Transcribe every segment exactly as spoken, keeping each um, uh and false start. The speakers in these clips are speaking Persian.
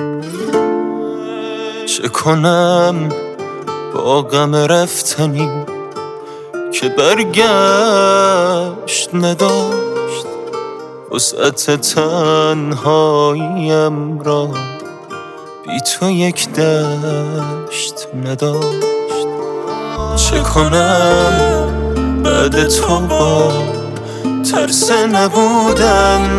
چه کنم با غم رفتنی که برگشت نداشت، وسعت تنهاییم را بی تو یک دشت نداشت. چه کنم بعد تو با ترس نبودن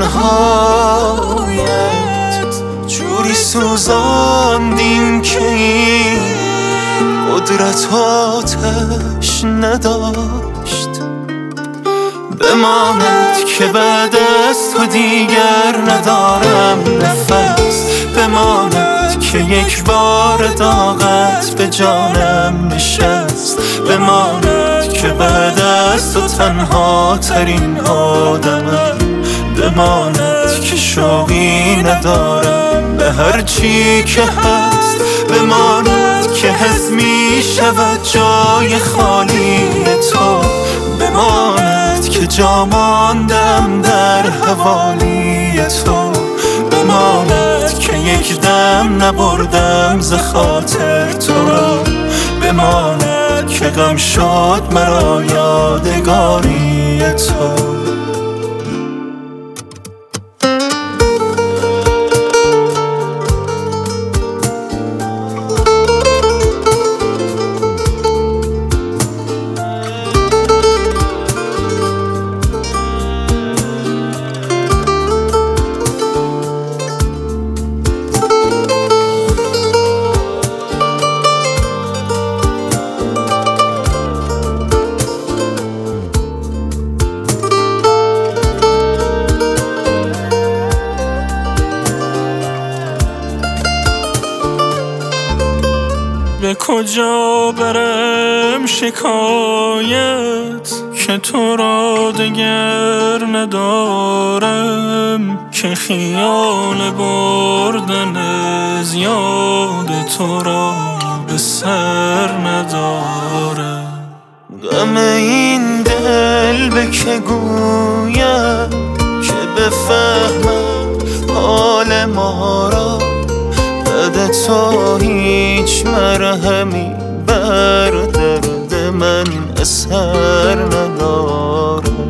هایت، جوری سوزاندیم که این قدرت آتش نداشت. بماند که بعد از تو دیگر ندارم نفس، بماند که یک بار داغت به جانم نشست، بماند که بعد از تو تنها ترین آدمم، بماند که شوقی ندارم به هر چی که هست، بماند که حس می شود جای خالی تو، بماند که جا ماندم در حوالی تو، بماند که یک دم نبردم ز خاطر تو را، بماند که غم شد مرا یادگاری تو. به کجا برم شکایت که تو را دگر ندارم، که خیال بردن از یاد تو را به سر ندارم. غم این دل به که گویم که بفهمم حال ما را، بعد تو هیچ مرهمی بر درد من اثر ندارم.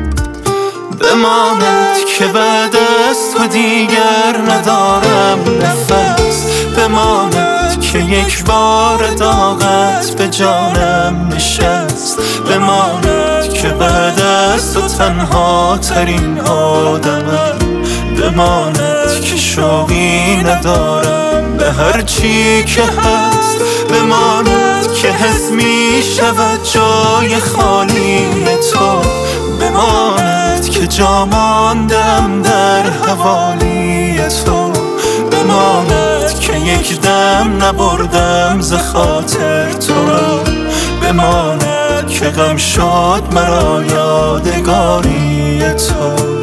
بماند که بعد از تو دیگر ندارم نفس، بماند که یک بار داغت به جانم نشست، بماند که بعد از تو تنها ترین آدمم، بماند که شوقی ندارم به هر چی که هست، بماند که حس می شود جای خالی تو، بماند که جا ماندم در حوالی تو، بماند که یک دم نبردم ز خاطر تو را، بماند که غم شد مرا یادگاری تو.